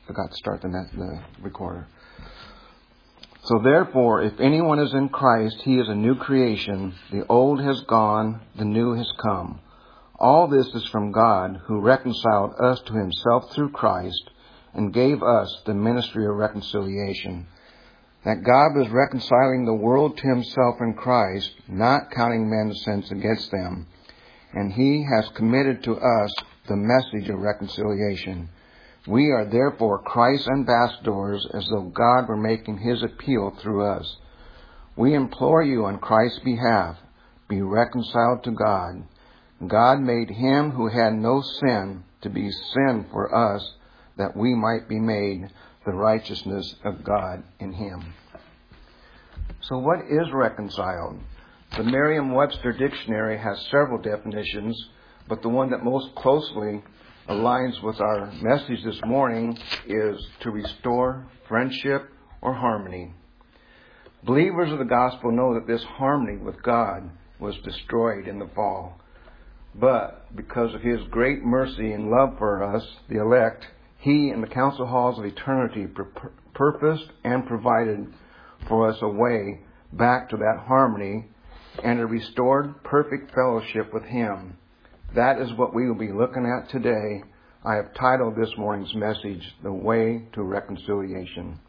forgot to start the recorder. So therefore, if anyone is in Christ, he is a new creation. The old has gone, the new has come. All this is from God, who reconciled us to himself through Christ and gave us the ministry of reconciliation. That God was reconciling the world to himself in Christ, not counting men's sins against them. And he has committed to us the message of reconciliation. We are therefore Christ's ambassadors, as though God were making his appeal through us. We implore you on Christ's behalf, be reconciled to God. God made him who had no sin to be sin for us, that we might be made the righteousness of God in him. So what is reconciled? The Merriam-Webster Dictionary has several definitions, but the one that most closely aligns with our message this morning is to restore friendship or harmony. Believers of the gospel know that this harmony with God was destroyed in the fall. But because of his great mercy and love for us, the elect, he in the council halls of eternity purposed and provided for us a way back to that harmony and a restored perfect fellowship with him. That is what we will be looking at today. I have titled this morning's message, The Way to Reconciliation.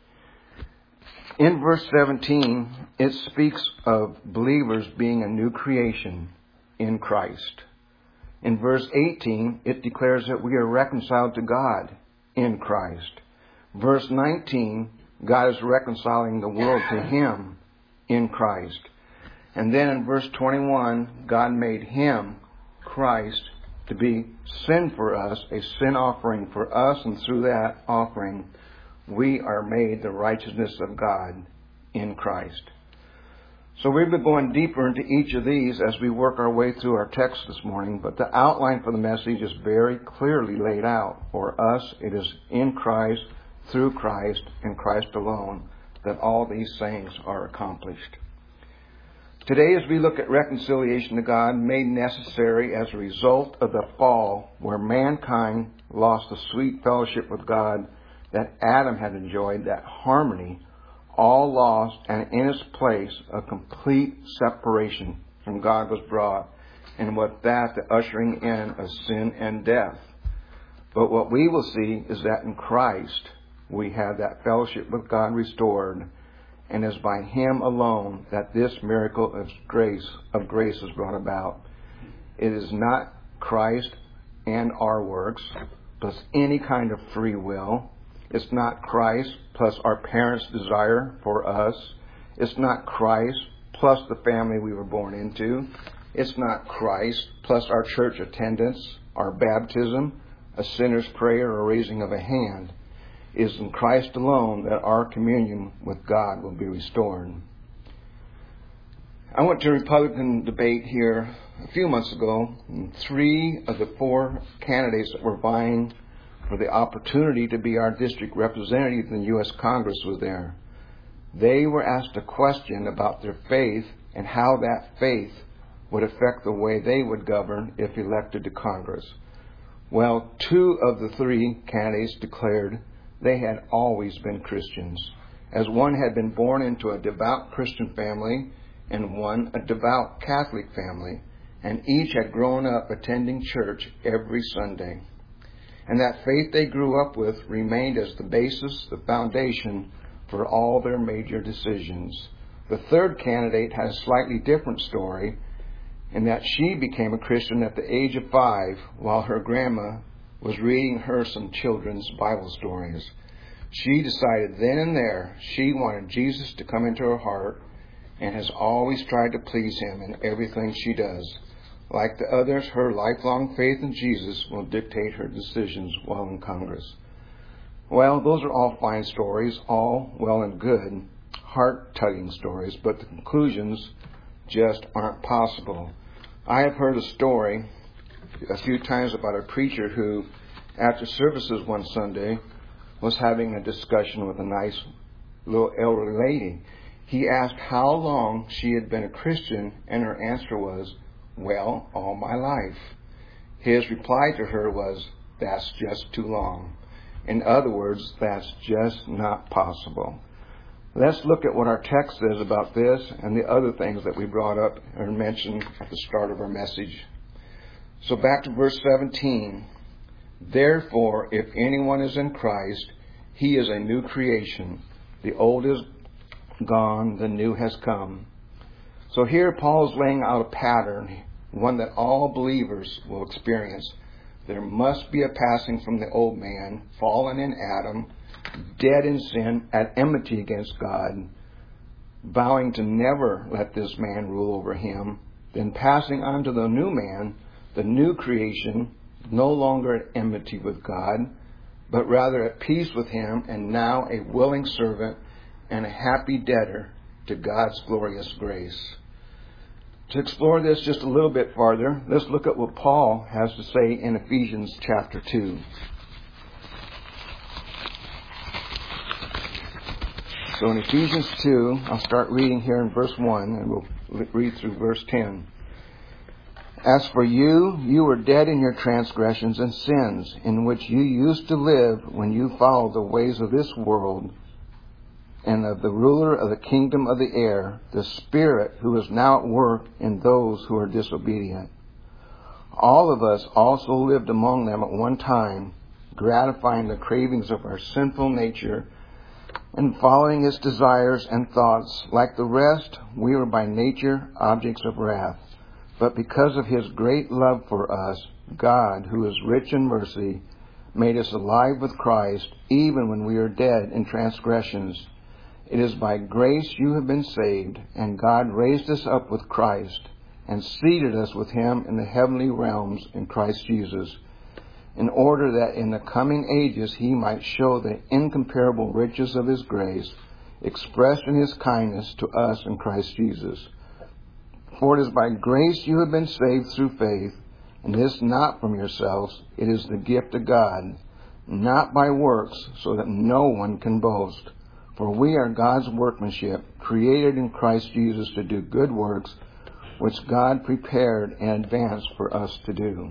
In verse 17, it speaks of believers being a new creation in Christ. In verse 18, it declares that we are reconciled to God in Christ. Verse 19, God is reconciling the world to him in Christ. And then in verse 21, God made him, Christ, to be sin for us, a sin offering for us, and through that offering, we are made the righteousness of God in Christ. So we've been going deeper into each of these as we work our way through our text this morning, but the outline for the message is very clearly laid out. For us, it is in Christ, through Christ, and Christ alone, that all these things are accomplished. Today, as we look at reconciliation to God made necessary as a result of the fall, where mankind lost the sweet fellowship with God that Adam had enjoyed, that harmony, all lost, and in its place, a complete separation from God was brought, and with that, the ushering in of sin and death. But what we will see is that in Christ, we have that fellowship with God restored, and it is by him alone that this miracle of grace is brought about. It is not Christ and our works, plus any kind of free will. It's not Christ plus our parents' desire for us. It's not Christ plus the family we were born into. It's not Christ plus our church attendance, our baptism, a sinner's prayer, or raising of a hand. It is in Christ alone that our communion with God will be restored. I went to a Republican debate here a few months ago, and 3 of the 4 candidates that were vying for the opportunity to be our district representative in the U.S. Congress was there. They were asked a question about their faith and how that faith would affect the way they would govern if elected to Congress. Well, 2 of the 3 candidates declared they had always been Christians, as one had been born into a devout Christian family and one a devout Catholic family, and each had grown up attending church every Sunday. And that faith they grew up with remained as the basis, the foundation for all their major decisions. The 3rd candidate had a slightly different story, in that she became a Christian at the age of 5 while her grandma was reading her some children's Bible stories. She decided then and there she wanted Jesus to come into her heart, and has always tried to please him in everything she does. Like the others, her lifelong faith in Jesus will dictate her decisions while in Congress. Well, those are all fine stories, all well and good, heart-tugging stories, but the conclusions just aren't possible. I have heard a story a few times about a preacher who, after services one Sunday, was having a discussion with a nice little elderly lady. He asked how long she had been a Christian, and her answer was, "Well, all my life." His reply to her was, "That's just too long." In other words, that's just not possible. Let's look at what our text says about this and the other things that we brought up or mentioned at the start of our message. So back to verse 17. Therefore, if anyone is in Christ, he is a new creation. The old is gone, the new has come. So here Paul is laying out a pattern, one that all believers will experience. There must be a passing from the old man, fallen in Adam, dead in sin, at enmity against God, vowing to never let this man rule over him, then passing on to the new man, the new creation, no longer at enmity with God, but rather at peace with him, and now a willing servant and a happy debtor to God's glorious grace. To explore this just a little bit farther, let's look at what Paul has to say in Ephesians chapter 2. So in Ephesians 2, I'll start reading here in verse 1, and we'll read through verse 10. As for you, you were dead in your transgressions and sins, in which you used to live when you followed the ways of this world, and of the ruler of the kingdom of the air, the Spirit who is now at work in those who are disobedient. All of us also lived among them at one time, gratifying the cravings of our sinful nature and following its desires and thoughts. Like the rest, we were by nature objects of wrath. But because of His great love for us, God, who is rich in mercy, made us alive with Christ, even when we were dead in transgressions. It is by grace you have been saved, and God raised us up with Christ and seated us with Him in the heavenly realms in Christ Jesus, in order that in the coming ages He might show the incomparable riches of His grace, expressed in His kindness to us in Christ Jesus. For it is by grace you have been saved through faith, and this not from yourselves, it is the gift of God, not by works, so that no one can boast. For we are God's workmanship, created in Christ Jesus to do good works, which God prepared in advance for us to do.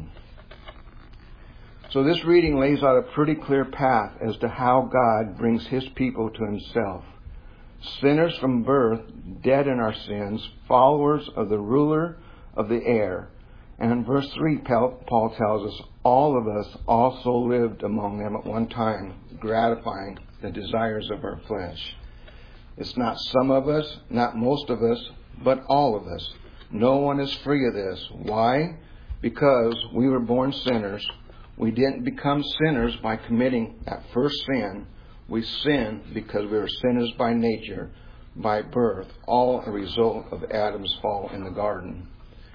So this reading lays out a pretty clear path as to how God brings His people to Himself. Sinners from birth, dead in our sins, followers of the ruler of the air. And in verse 3, Paul tells us, all of us also lived among them at one time, gratifying the desires of our flesh. It's not some of us, not most of us, but all of us. No one is free of this. Why? Because we were born sinners. We didn't become sinners by committing that first sin. We sinned because we were sinners by nature, by birth, all a result of Adam's fall in the garden.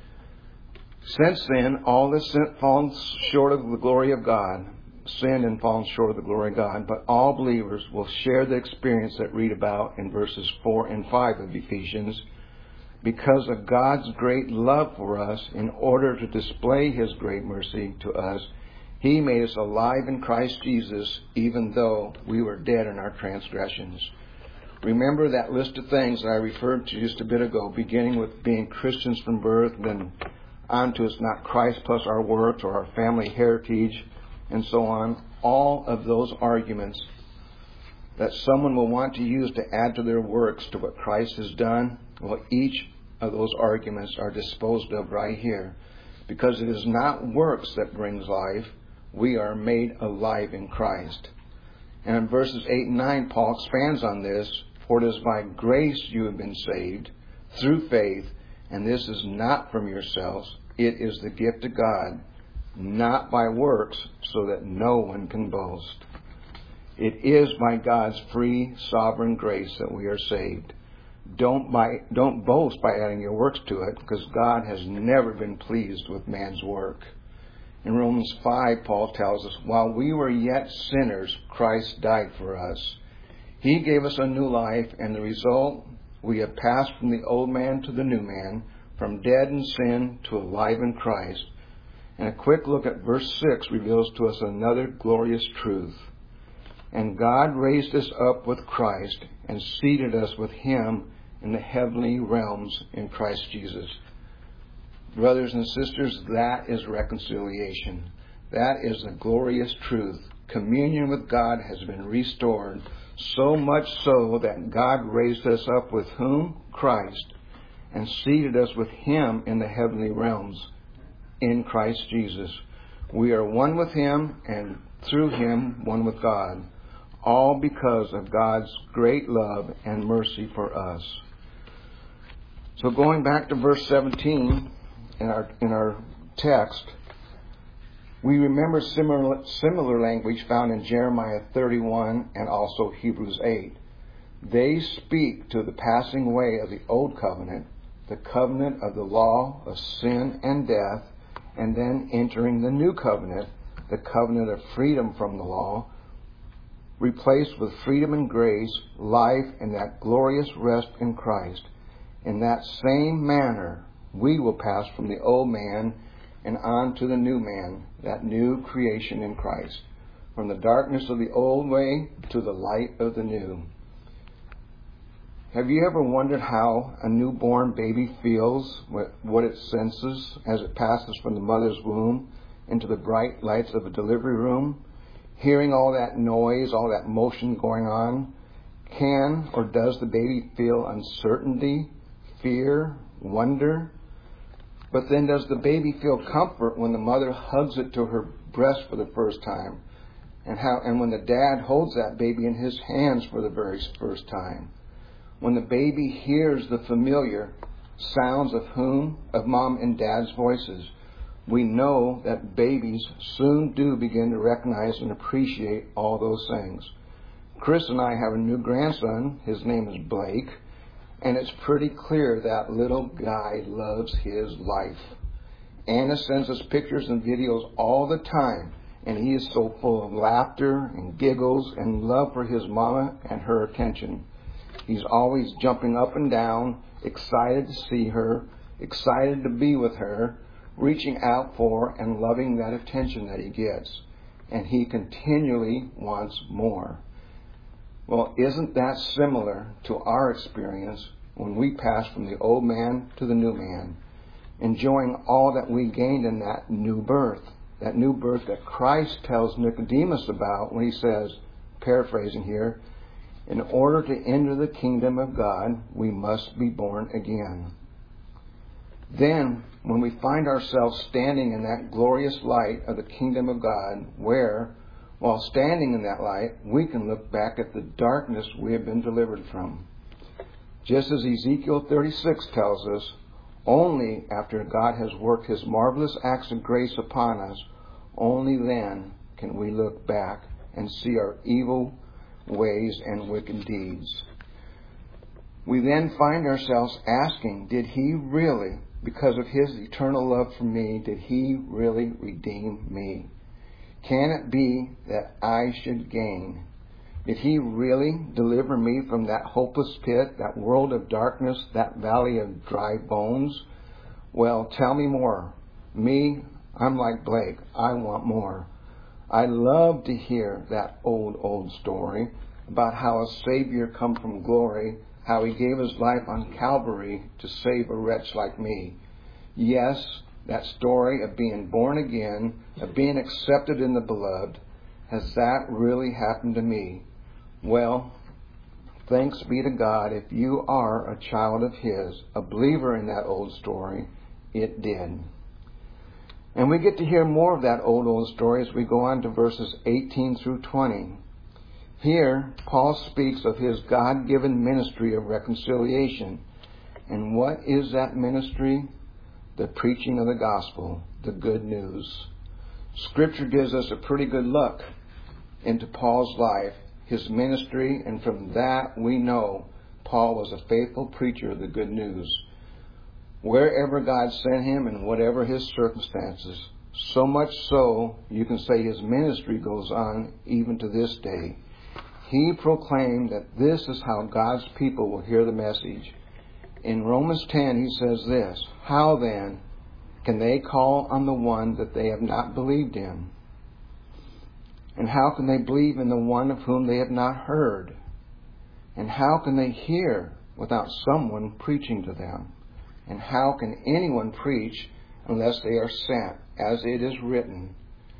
Since then, all this fallen short of the glory of God, sinned and fallen short of the glory of God, but all believers will share the experience that read about in verses 4 and 5 of Ephesians. Because of God's great love for us, in order to display His great mercy to us, He made us alive in Christ Jesus, even though we were dead in our transgressions. Remember that list of things that I referred to just a bit ago, beginning with being Christians from birth, then on to it's not Christ plus our works or our family heritage, and so on. All of those arguments that someone will want to use to add to their works to what Christ has done, well, each of those arguments are disposed of right here. Because it is not works that brings life, we are made alive in Christ. And in verses 8 and 9, Paul expands on this. For it is by grace you have been saved, through faith, and this is not from yourselves. It is the gift of God, not by works, so that no one can boast. It is by God's free, sovereign grace that we are saved. Don't boast by adding your works to it, because God has never been pleased with man's work. In Romans 5, Paul tells us, while we were yet sinners, Christ died for us. He gave us a new life, and the result, we have passed from the old man to the new man, from dead in sin to alive in Christ. And a quick look at verse 6 reveals to us another glorious truth. And God raised us up with Christ and seated us with Him in the heavenly realms in Christ Jesus. Brothers and sisters, that is reconciliation. That is the glorious truth. Communion with God has been restored, so much so that God raised us up with whom? Christ, and seated us with Him in the heavenly realms in Christ Jesus. We are one with Him, and through Him one with God, all because of God's great love and mercy for us. So going back to verse 17 in our text, we remember similar language found in Jeremiah 31 and also Hebrews 8. They speak to the passing away of the old covenant, the covenant of the law of sin and death, and then entering the new covenant, the covenant of freedom from the law, replaced with freedom and grace, life, and that glorious rest in Christ. In that same manner, we will pass from the old man and on to the new man, that new creation in Christ, from the darkness of the old way to the light of the new. Have you ever wondered how a newborn baby feels, what it senses as it passes from the mother's womb into the bright lights of a delivery room? Hearing all that noise, all that motion going on, can or does the baby feel uncertainty, fear, wonder? But then does the baby feel comfort when the mother hugs it to her breast for the first time? And when the dad holds that baby in his hands for the very first time? When the baby hears the familiar sounds of whom? Of mom and dad's voices. We know that babies soon do begin to recognize and appreciate all those things. Chris and I have a new grandson. His name is Blake. And it's pretty clear that little guy loves his life. Anna sends us pictures and videos all the time. And he is so full of laughter and giggles and love for his mama and her attention. He's always jumping up and down, excited to see her, excited to be with her, reaching out for and loving that attention that he gets. And he continually wants more. Well, isn't that similar to our experience when we pass from the old man to the new man, enjoying all that we gained in that new birth that Christ tells Nicodemus about when he says, paraphrasing here, in order to enter the kingdom of God, we must be born again. Then, when we find ourselves standing in that glorious light of the kingdom of God, where, while standing in that light, we can look back at the darkness we have been delivered from. Just as Ezekiel 36 tells us, only after God has worked His marvelous acts of grace upon us, only then can we look back and see our evil ways and wicked deeds. We then find ourselves asking, did He really, because of His eternal love for me, did He really redeem me? Can it be that I should gain? Did He really deliver me from that hopeless pit, that world of darkness, that valley of dry bones? Well, tell me more. Me, I'm like Blake. I want more. I love to hear that old story about how a Savior come from glory, how He gave His life on Calvary to save a wretch like me. Yes, that story of being born again, of being accepted in the beloved, has that really happened to me? Well, thanks be to God, if you are a child of His, a believer in that old story, it did. And we get to hear more of that old story as we go on to verses 18 through 20. Here, Paul speaks of his God-given ministry of reconciliation. And what is that ministry? The preaching of the gospel, the good news. Scripture gives us a pretty good look into Paul's life, his ministry, and from that we know Paul was a faithful preacher of the good news. Wherever God sent him and whatever his circumstances, so much so you can say his ministry goes on even to this day. He proclaimed that this is how God's people will hear the message. In Romans 10 he says this, how then can they call on the one that they have not believed in? And how can they believe in the one of whom they have not heard? And how can they hear without someone preaching to them? And how can anyone preach unless they are sent? As it is written,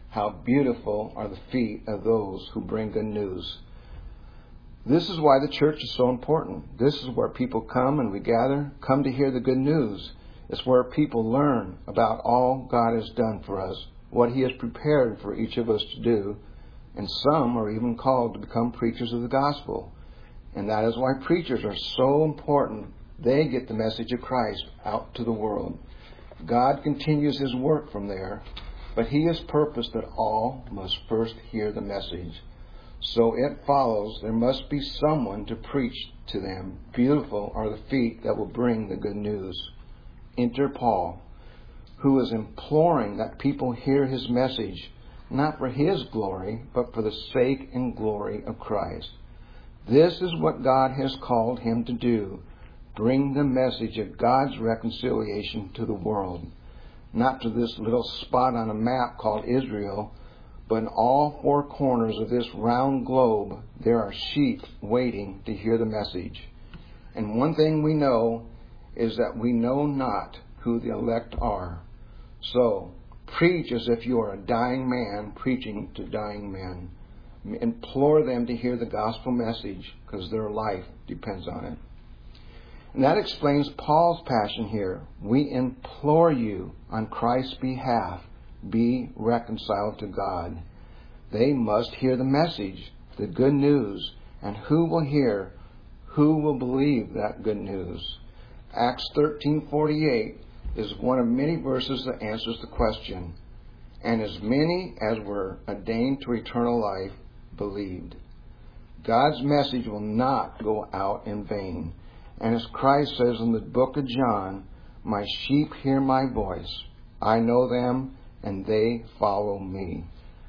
How beautiful are the feet of those who bring good news. This is why the church is so important. This is where people come and we gather, come to hear the good news. It's where people learn about all God has done for us, what He has prepared for each of us to do, and some are even called to become preachers of the gospel. And that is why preachers are so important. They get the message of Christ out to the world. God continues His work from there, but He has purposed that all must first hear the message. So it follows there must be someone to preach to them. Beautiful are the feet that will bring the good news. Enter Paul, who is imploring that people hear his message, not for his glory, but for the sake and glory of Christ. This is what God has called him to do. Bring the message of God's reconciliation to the world. Not to this little spot on a map called Israel, but in all four corners of this round globe, there are sheep waiting to hear the message. And one thing we know is that we know not who the elect are. So, preach as if you are a dying man preaching to dying men. Implore them to hear the gospel message because their life depends on it. And that explains Paul's passion here. We implore you on Christ's behalf, be reconciled to God. They must hear the message, the good news. And who will hear? Who will believe that good news? Acts 13:48 is one of many verses that answers the question. And as many as were ordained to eternal life believed. God's message will not go out in vain. And as Christ says in the book of John, my sheep hear my voice. I know them and they follow me.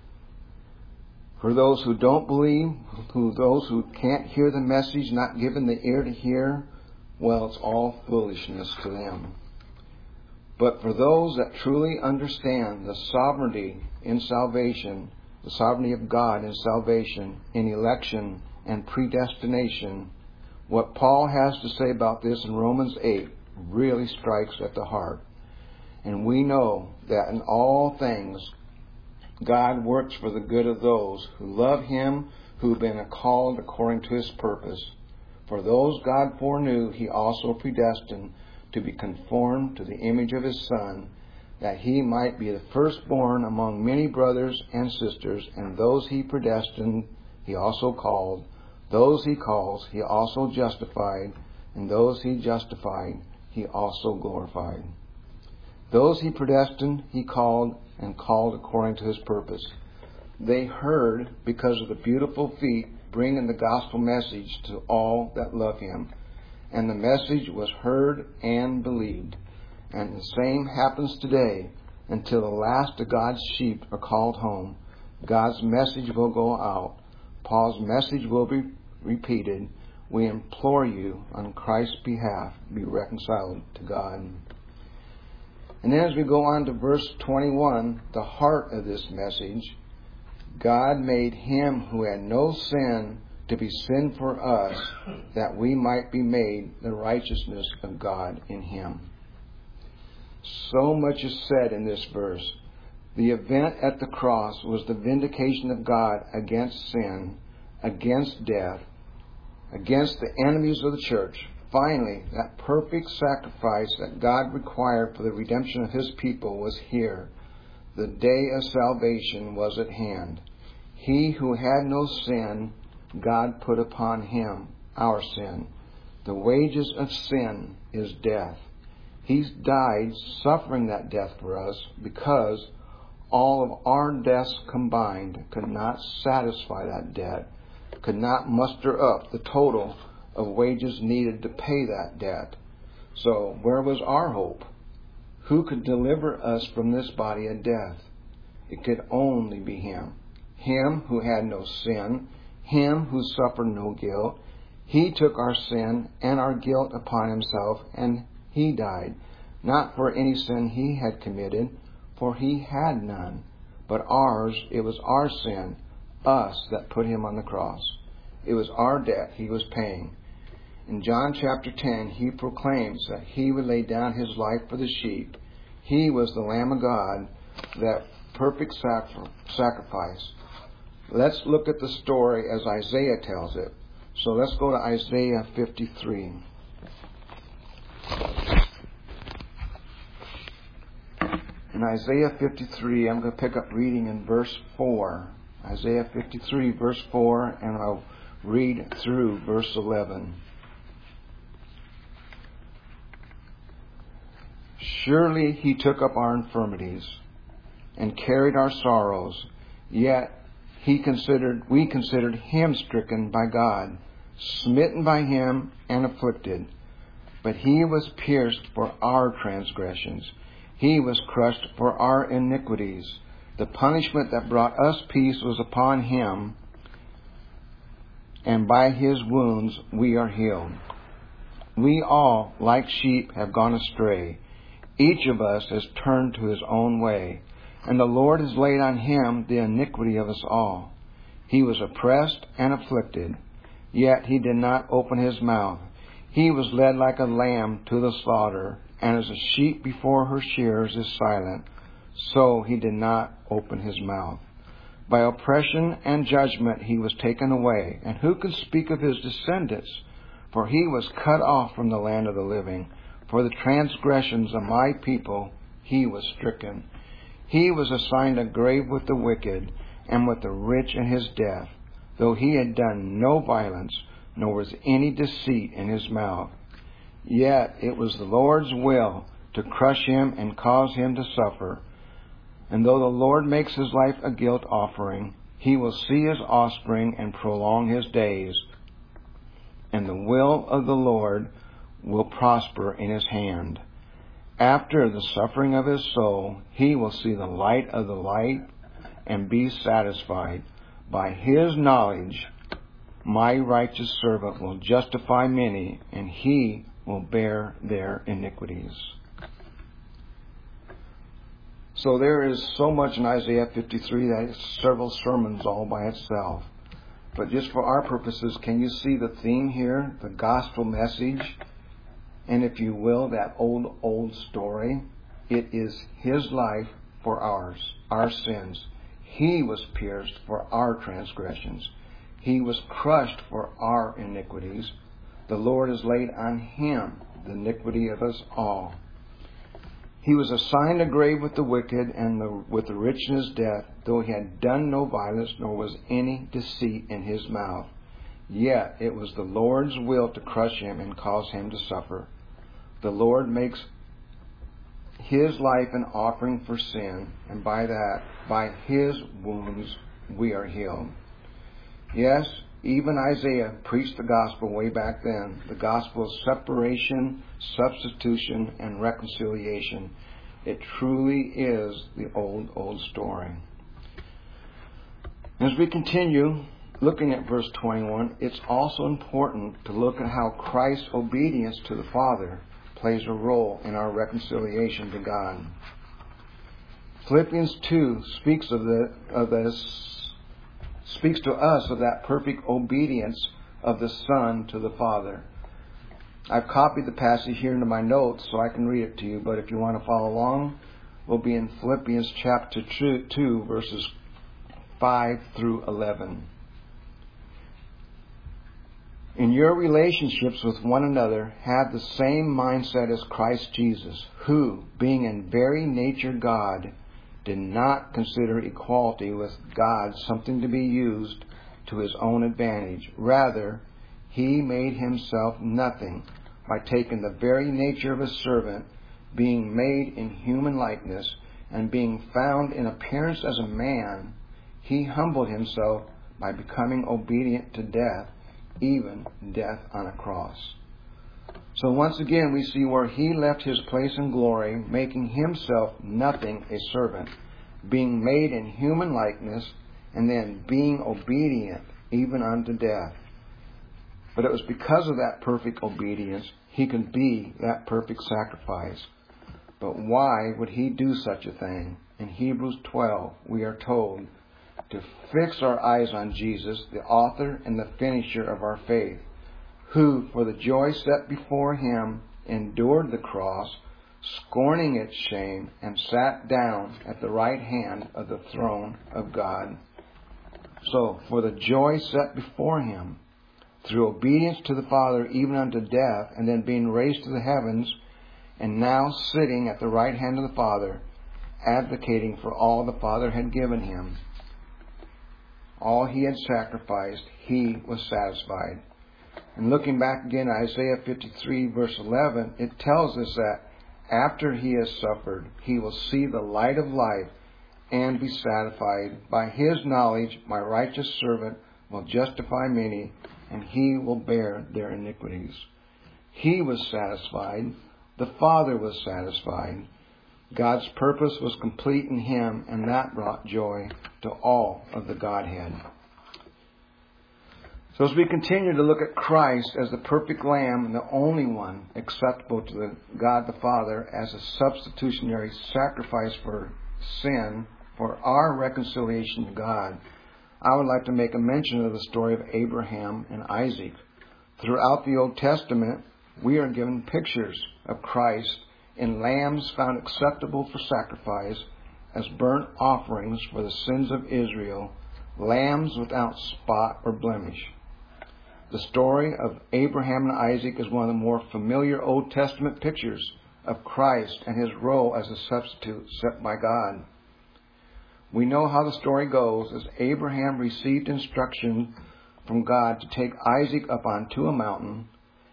For those who don't believe, those who can't hear the message, not given the ear to hear, well, it's all foolishness to them. But for those that truly understand the sovereignty in salvation, the sovereignty of God in salvation, in election and predestination, what Paul has to say about this in Romans 8 really strikes at the heart. And we know that in all things, God works for the good of those who love Him, who have been called according to His purpose. For those God foreknew, He also predestined to be conformed to the image of His Son, that He might be the firstborn among many brothers and sisters. And those He predestined, He also called. Those He calls, He also justified. And those He justified, He also glorified. Those He predestined, He called, and called according to His purpose. They heard because of the beautiful feet bringing the gospel message to all that love Him. And the message was heard and believed. And the same happens today until the last of God's sheep are called home. God's message will go out. Paul's message will be repeated. We implore you on Christ's behalf, be reconciled to God. And then as we go on to verse 21, the heart of this message, God made Him who had no sin to be sin for us, that we might be made the righteousness of God in Him. So much is said in this verse. The event at the cross was the vindication of God against sin, against death, against the enemies of the church. Finally, that perfect sacrifice that God required for the redemption of His people was here. The day of salvation was at hand. He who had no sin, God put upon Him our sin. The wages of sin is death. He's died suffering that death for us because all of our deaths combined could not satisfy that debt, could not muster up the total of wages needed to pay that debt. So where was our hope? Who could deliver us from this body of death? It could only be Him. Him who had no sin, Him who suffered no guilt. He took our sin and our guilt upon Himself, and He died, not for any sin He had committed, for He had none, but ours. It was our sin, us, that put Him on the cross. It was our debt He was paying. In John chapter 10, He proclaims that He would lay down His life for the sheep. He was the Lamb of God that perfect sacrifice. Let's look at the story as Isaiah tells it. So let's go to Isaiah 53. In Isaiah 53, I'm going to pick up reading in verse 4. Isaiah 53, verse 4, and I'll read through verse 11. Surely he took up our infirmities and carried our sorrows, yet we considered him stricken by God, smitten by him and afflicted. But he was pierced for our transgressions. He was crushed for our iniquities. The punishment that brought us peace was upon him, and by his wounds we are healed. We all, like sheep, have gone astray. Each of us has turned to his own way, and the Lord has laid on him the iniquity of us all. He was oppressed and afflicted, yet he did not open his mouth. He was led like a lamb to the slaughter, and as a sheep before her shearers is silent, so he did not open his mouth. By oppression and judgment he was taken away, and who can speak of his descendants? For he was cut off from the land of the living. For the transgressions of my people he was stricken. He was assigned a grave with the wicked, and with the rich in his death, though he had done no violence, nor was any deceit in his mouth. Yet it was the Lord's will to crush him and cause him to suffer. And though the Lord makes his life a guilt offering, he will see his offspring and prolong his days. And the will of the Lord will prosper in his hand. After the suffering of his soul, he will see the light of the light and be satisfied. By his knowledge, my righteous servant will justify many, and he will bear their iniquities. So there is so much in Isaiah 53 that it's several sermons all by itself. But just for our purposes, can you see the theme here? The gospel message. And if you will, that old story. It is his life for ours, our sins. He was pierced for our transgressions. He was crushed for our iniquities. The Lord has laid on him the iniquity of us all. He was assigned a grave with the wicked and with the rich in his death, though he had done no violence, nor was any deceit in his mouth. Yet it was the Lord's will to crush him and cause him to suffer. The Lord makes his life an offering for sin, and by his wounds we are healed. Yes, even Isaiah preached the gospel way back then. The gospel of separation, substitution, and reconciliation. It truly is the old story. As we continue looking at verse 21, it's also important to look at how Christ's obedience to the Father plays a role in our reconciliation to God. Philippians 2 speaks to us of that perfect obedience of the Son to the Father. I've copied the passage here into my notes so I can read it to you, but if you want to follow along, we'll be in Philippians chapter 2, verses 5 through 11. In your relationships with one another, have the same mindset as Christ Jesus, who, being in very nature God, did not consider equality with God something to be used to his own advantage. Rather, he made himself nothing by taking the very nature of a servant, being made in human likeness, and being found in appearance as a man, he humbled himself by becoming obedient to death, even death on a cross. So once again, we see where he left his place in glory, making himself nothing, a servant, being made in human likeness, and then being obedient even unto death. But it was because of that perfect obedience he could be that perfect sacrifice. But why would he do such a thing? In Hebrews 12, we are told to fix our eyes on Jesus, the author and the finisher of our faith, who, for the joy set before him, endured the cross, scorning its shame, and sat down at the right hand of the throne of God. So, for the joy set before him, through obedience to the Father even unto death, and then being raised to the heavens, and now sitting at the right hand of the Father, advocating for all the Father had given him, all he had sacrificed, he was satisfied. And looking back again at Isaiah 53 verse 11, it tells us that after he has suffered, he will see the light of life and be satisfied. By his knowledge, my righteous servant will justify many, and he will bear their iniquities. He was satisfied. The Father was satisfied. God's purpose was complete in him, and that brought joy to all of the Godhead. So as we continue to look at Christ as the perfect Lamb and the only one acceptable to God the Father as a substitutionary sacrifice for sin, for our reconciliation to God, I would like to make a mention of the story of Abraham and Isaac. Throughout the Old Testament, we are given pictures of Christ in lambs found acceptable for sacrifice as burnt offerings for the sins of Israel, lambs without spot or blemish. The story of Abraham and Isaac is one of the more familiar Old Testament pictures of Christ and his role as a substitute set by God. We know how the story goes as Abraham received instruction from God to take Isaac up onto a mountain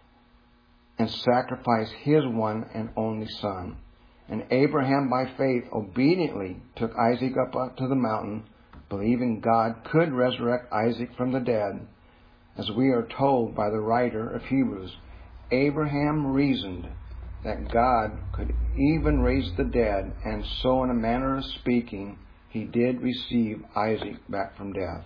and sacrifice his one and only son. And Abraham, by faith, obediently took Isaac up onto the mountain, believing God could resurrect Isaac from the dead. As we are told by the writer of Hebrews, Abraham reasoned that God could even raise the dead, and so in a manner of speaking, he did receive Isaac back from death.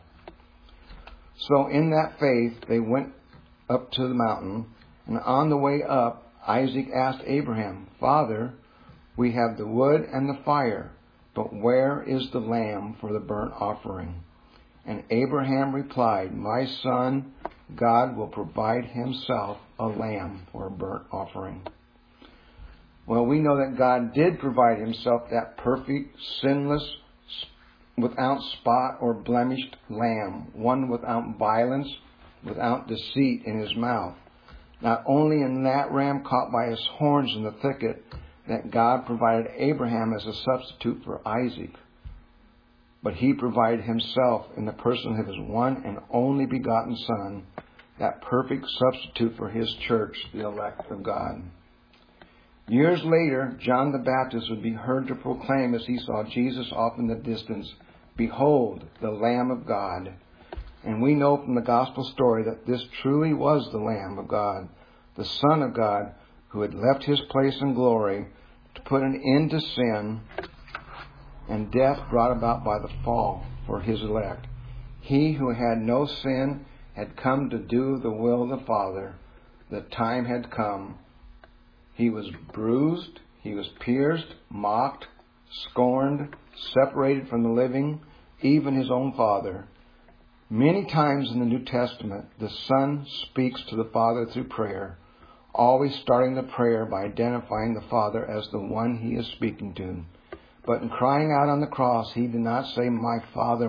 So in that faith, they went up to the mountain, and on the way up, Isaac asked Abraham, Father, we have the wood and the fire, but where is the lamb for the burnt offering? And Abraham replied, My son, God will provide himself a lamb for a burnt offering. Well, we know that God did provide himself that perfect, sinless, without spot or blemished lamb, one without violence, without deceit in his mouth. Not only in that ram caught by his horns in the thicket that God provided Abraham as a substitute for Isaac, but he provided himself in the person of his one and only begotten Son, that perfect substitute for his church, the elect of God. Years later, John the Baptist would be heard to proclaim as he saw Jesus off in the distance, Behold, the Lamb of God. And we know from the gospel story that this truly was the Lamb of God, the Son of God, who had left his place in glory to put an end to sin and death brought about by the fall for his elect. He who had no sin had come to do the will of the Father. The time had come. He was bruised, he was pierced, mocked, scorned, separated from the living, even his own Father. Many times in the New Testament, the Son speaks to the Father through prayer, always starting the prayer by identifying the Father as the one he is speaking to. But in crying out on the cross, he did not say, my Father,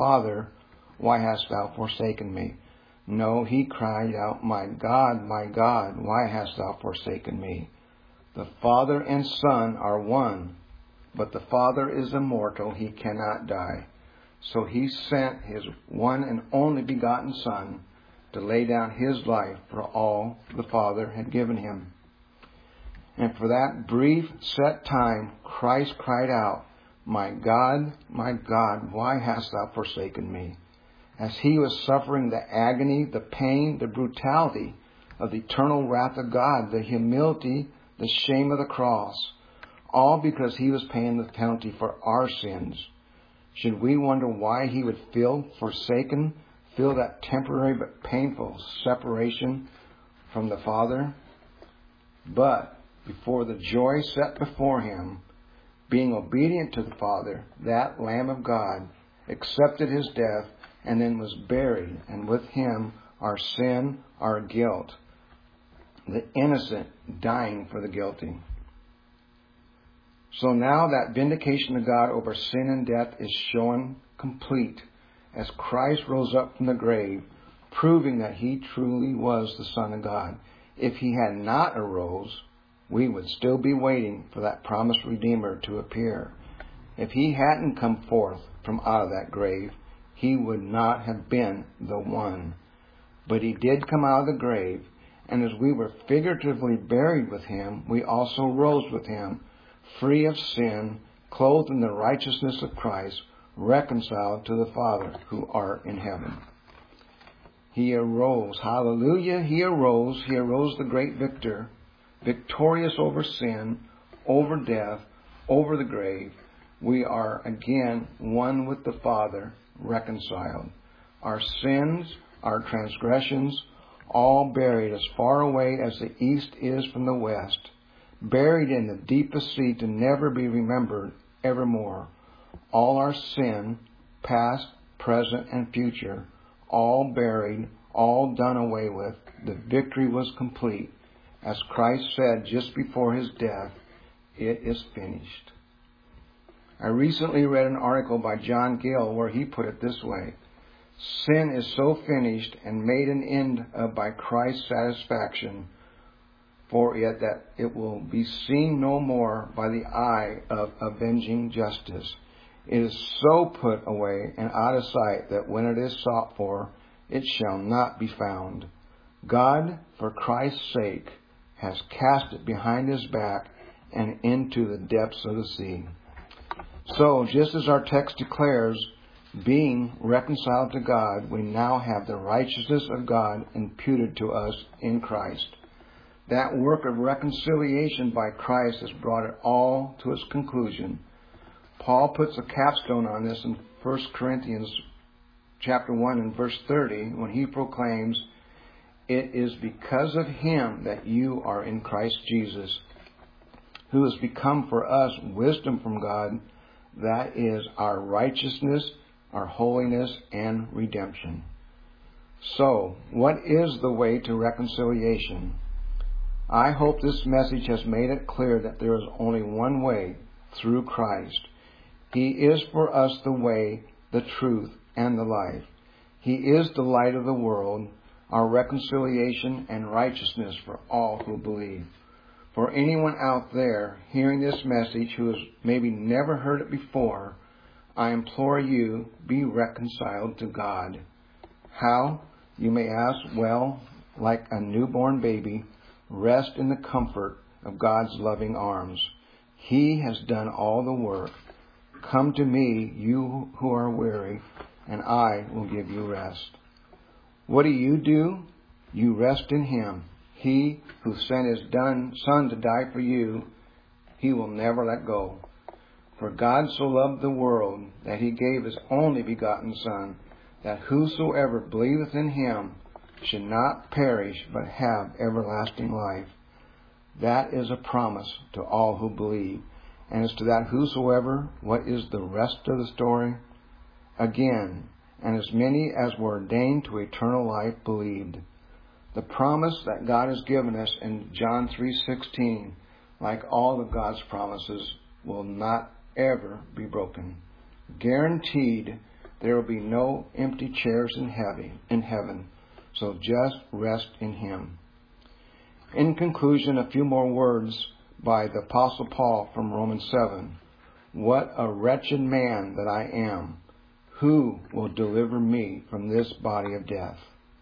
why hast thou forsaken me? No, he cried out, my God, why hast thou forsaken me? The Father and Son are one, but the Father is immortal, he cannot die. So he sent his one and only begotten Son to lay down his life for all the Father had given him. And for that brief set time, Christ cried out, my God, why hast thou forsaken me? As he was suffering the agony, the pain, the brutality of the eternal wrath of God, the humility, the shame of the cross, all because he was paying the penalty for our sins. Should we wonder why he would feel forsaken, feel that temporary but painful separation from the Father? But before the joy set before him, being obedient to the Father, that Lamb of God accepted his death and then was buried, and with him our sin, our guilt, the innocent dying for the guilty. So now that vindication of God over sin and death is shown complete as Christ rose up from the grave, proving that he truly was the Son of God. If he had not arose, we would still be waiting for that promised Redeemer to appear. If he hadn't come forth from out of that grave, he would not have been the one. But he did come out of the grave, and as we were figuratively buried with him, we also rose with him, free of sin, clothed in the righteousness of Christ, reconciled to the Father who art in heaven. He arose. Hallelujah. He arose. He arose the great victor, victorious over sin, over death, over the grave. We are again one with the Father, reconciled. Our sins, our transgressions, all buried as far away as the east is from the west, buried in the deepest sea to never be remembered evermore. All our sin, past, present, and future, all buried, all done away with. The victory was complete. As Christ said just before his death, it is finished. I recently read an article by John Gill where he put it this way: sin is so finished and made an end of by Christ's satisfaction for it that it will be seen no more by the eye of avenging justice. It is so put away and out of sight that when it is sought for, it shall not be found. God, for Christ's sake, has cast it behind his back and into the depths of the sea. So, just as our text declares, being reconciled to God, we now have the righteousness of God imputed to us in Christ. That work of reconciliation by Christ has brought it all to its conclusion. Paul puts a capstone on this in 1 Corinthians chapter 1 and verse 30 when he proclaims, "It is because of him that you are in Christ Jesus, who has become for us wisdom from God, that is our righteousness, our holiness, and redemption." So, what is the way to reconciliation? I hope this message has made it clear that there is only one way, through Christ. He is for us the way, the truth, and the life. He is the light of the world, our reconciliation and righteousness for all who believe. For anyone out there hearing this message who has maybe never heard it before, I implore you, be reconciled to God. How? You may ask. Well, like a newborn baby, rest in the comfort of God's loving arms. He has done all the work. Come to me, you who are weary, and I will give you rest. What do? You rest in him. He who sent his Son to die for you, he will never let go. For God so loved the world that he gave his only begotten Son, that whosoever believeth in him should not perish but have everlasting life. That is a promise to all who believe. And as to that whosoever, what is the rest of the story? Again, and as many as were ordained to eternal life believed. The promise that God has given us in John 3:16, like all of God's promises, will not ever be broken. Guaranteed, there will be no empty chairs in heaven. So just rest in him. In conclusion, a few more words by the Apostle Paul from Romans 7. What a wretched man that I am! Who will deliver me from this body of death?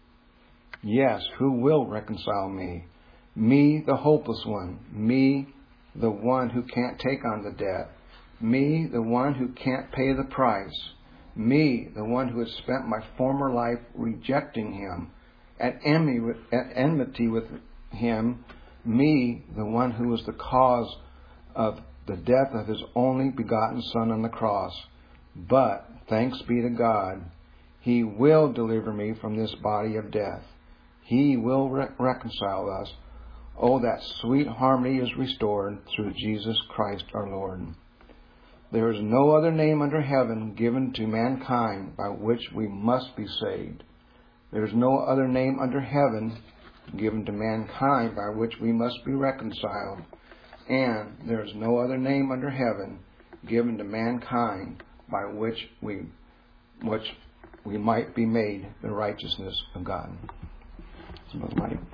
Yes, who will reconcile me? Me, the hopeless one. Me, the one who can't take on the debt. Me, the one who can't pay the price. Me, the one who has spent my former life rejecting him, at enmity with him. Me, the one who was the cause of the death of his only begotten Son on the cross. But, thanks be to God, he will deliver me from this body of death. He will reconcile us. Oh, that sweet harmony is restored through Jesus Christ our Lord. There is no other name under heaven given to mankind by which we must be saved. There is no other name under heaven given to mankind by which we must be reconciled. And there is no other name under heaven given to mankind by which we might be made the righteousness of God. So,